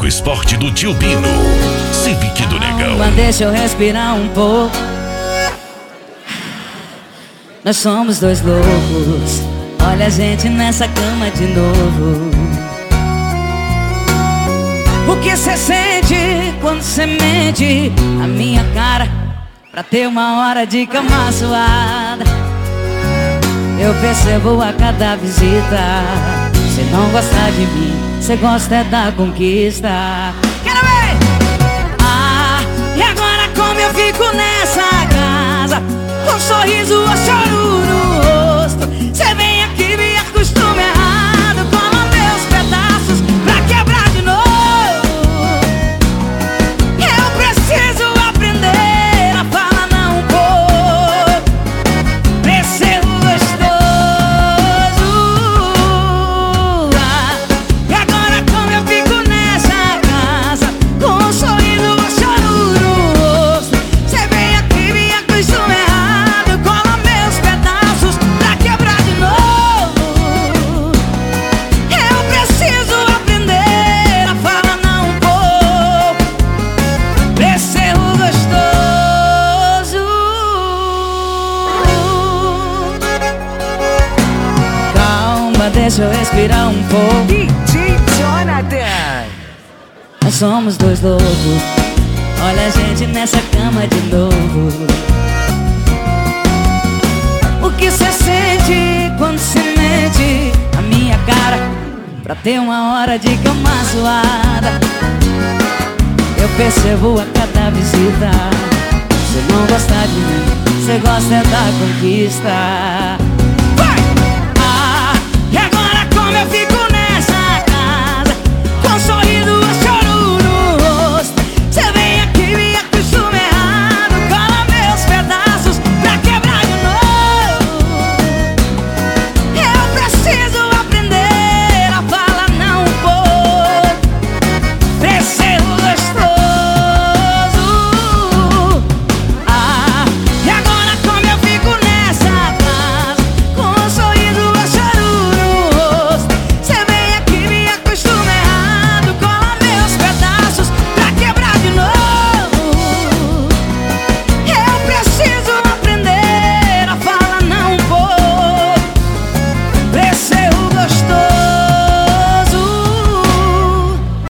Eco Sport do Tio Bino. Civic do Negão. Mas deixa eu respirar um pouco. Nós somos dois loucos. Olha a gente nessa cama de novo. O que cê sente quando cê mente a minha cara pra ter uma hora de cama suada? Eu percebo a cada visita. Cê não gosta de mim, cê gosta é da conquista. Quero ver! Ah, e agora como eu fico nessa casa, com um sorriso ou choro no rosto? Cê vem aqui, me acostuma errado, cola meus pedaços pra quebrar de novo. Eu preciso aprender a falar não por ser gostoso. Ah, e agora como eu fico nessa casa, com um sorriso ou choro no rosto? Cê vem aqui, me acostuma errado, cola meus pedaços pra quebrar de novo. Eu preciso aprender a falar não por ser gostoso. Calma, deixa eu respirar um pouco. DJ Jonathan. Nós somos dois loucos. Olha a gente nessa cama de novo. O que cê sente quando cê mente a minha cara pra ter uma hora de cama suada? Eu percebo a cada visita. Cê não gosta de mim, cê gosta é da conquista.